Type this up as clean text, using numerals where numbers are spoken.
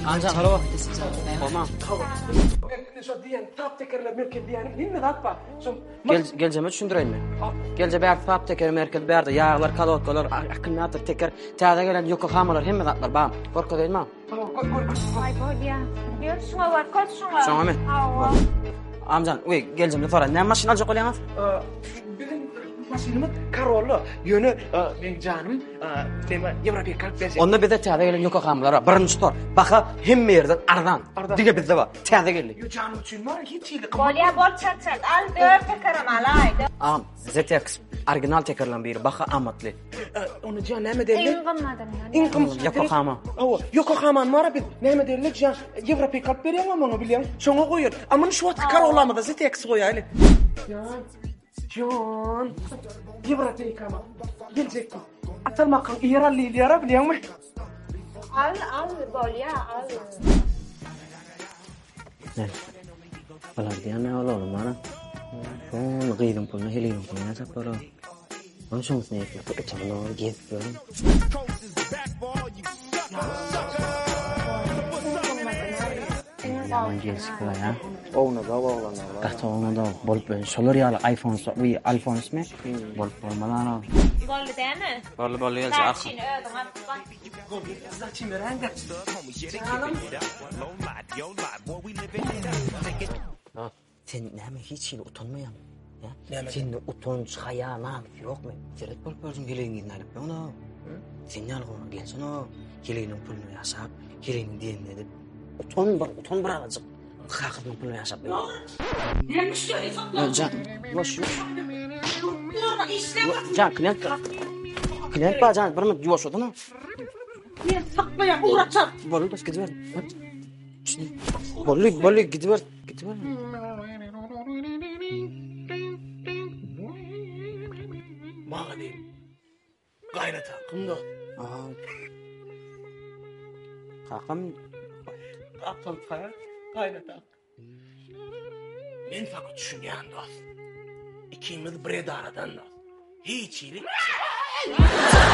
Anca halo vakti olmam. Şu diyen tap tekerler merkez diyenim. Dinle atma. Geleceğimi düşündüreyim mi? Gelce bir tap teker merkez berdi. Yağlar, kalotkalar, akılnator teker. Taze gelen Yokohamalar hemme atlar bam. Korku değil mi? Ay bolya. Gör şuna var, koş şuna. Şuna mı? Amcan, geleceğim de sonra. Ne maşin alacak olayamaz? Bizim maşinimiz Karollu. Yönü benim canım. Deme Evropa'ya kalk versin. Onda bize taze gelen Yokohamalar. Birinci tor. Baka hemme yerden ardan. Dige bizde var. Taze geldi. Yo canım için var hiç iyilik. Bolya bol çat çat. Al dört tekerim alay. Am, ZTX original tekerlen biri. Baka amatlı. Onu can ne derler? İnqamadım. İnqam Yokohama. Yokohama var bir ne derler can Evropa'ya kalk veriyor ama onu biliyorum. Şuna koyuyor. Ama şu at Karol'ama da ZTX koyuyor öyle. Can. Evropa'ya kalk. Gelecek mi? Atılmakın İranlı biliyor musun? Al bolya al. Ne? Falan diye ne olalım bana? Son gıydın pulunu heliyorum pulunu ne sapar o? Onun şansını yapıyor. Uçağına doğru geziyorum. Yaman gelişik var ya. Oğuna da oğlanlar var. Kaçta ona da bolup böyle şolur ya iPhone Alphonse mi? Bolup bolmalar o. Bolly değil mi? Bolu gelsin arka. Laçin ödüm atma. Zaten meranga. Sen neme hiç şeyle utanmayan ya? Senin utanç, haya, yok mu? Ceret bolup gördüm geleğini dinlenip onu. Sen ne algına gelsin o? Geleğinin pulunu yaşap, geleğinin diyenini edip. Utan bir aracık. Kakıdın pulunu yaşap. Neymiş söylüyorsun? Can, yuvaş. Can, klient ba can, bir mi yuvaş odana? Niye saklayan uğraşan? Bolu da gidiver. Bolu gidiver. Bana değil. Gayret hakkında. Kakam Aptal kaya. Gayret hak. Men fakat düşünýän dost. İkimiz bir aradan dost. Hiç iyilik.